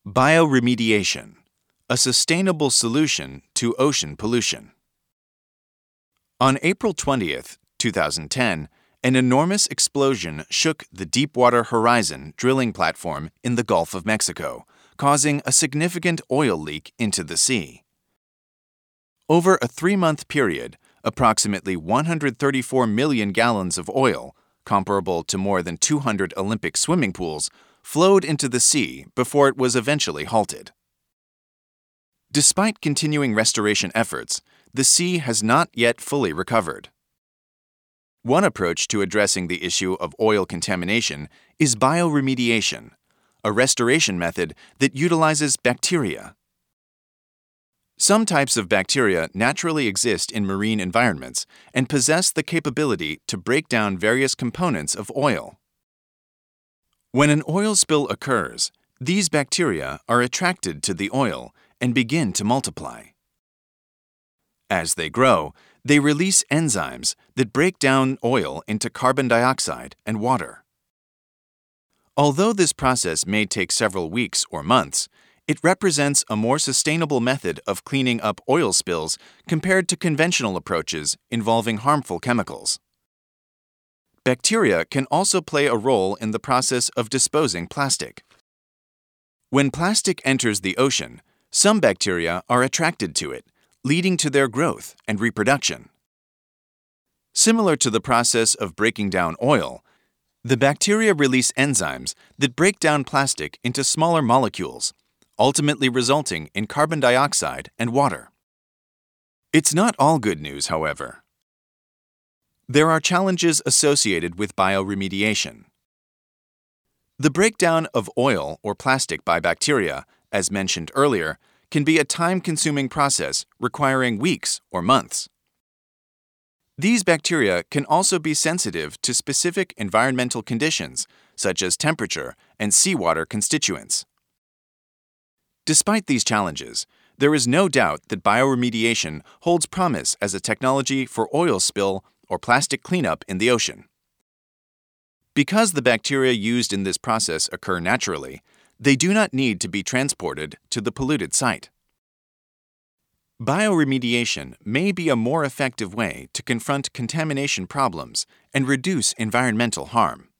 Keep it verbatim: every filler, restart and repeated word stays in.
Bioremediation, a sustainable solution to ocean pollution. On April twentieth, two thousand ten, an enormous explosion shook the Deepwater Horizon drilling platform in the Gulf of Mexico, causing a significant oil leak into the sea. Over a three-month period, approximately one hundred thirty-four million gallons of oil, comparable to more than two hundred Olympic swimming pools, flowed into the sea before it was eventually halted. Despite continuing restoration efforts, the sea has not yet fully recovered. One approach to addressing the issue of oil contamination is bioremediation, a restoration method that utilizes bacteria. Some types of bacteria naturally exist in marine environments and possess the capability to break down various components of oil. When an oil spill occurs, these bacteria are attracted to the oil and begin to multiply. As they grow, they release enzymes that break down oil into carbon dioxide and water. Although this process may take several weeks or months, it represents a more sustainable method of cleaning up oil spills compared to conventional approaches involving harmful chemicals. Bacteria can also play a role in the process of disposing plastic. When plastic enters the ocean, some bacteria are attracted to it, leading to their growth and reproduction. Similar to the process of breaking down oil, the bacteria release enzymes that break down plastic into smaller molecules, ultimately resulting in carbon dioxide and water. It's not all good news, however. There are challenges associated with bioremediation. The breakdown of oil or plastic by bacteria, as mentioned earlier, can be a time-consuming process requiring weeks or months. These bacteria can also be sensitive to specific environmental conditions, such as temperature and seawater constituents. Despite these challenges, there is no doubt that bioremediation holds promise as a technology for oil spill or plastic cleanup in the ocean. Because the bacteria used in this process occur naturally, they do not need to be transported to the polluted site. Bioremediation may be a more effective way to confront contamination problems and reduce environmental harm.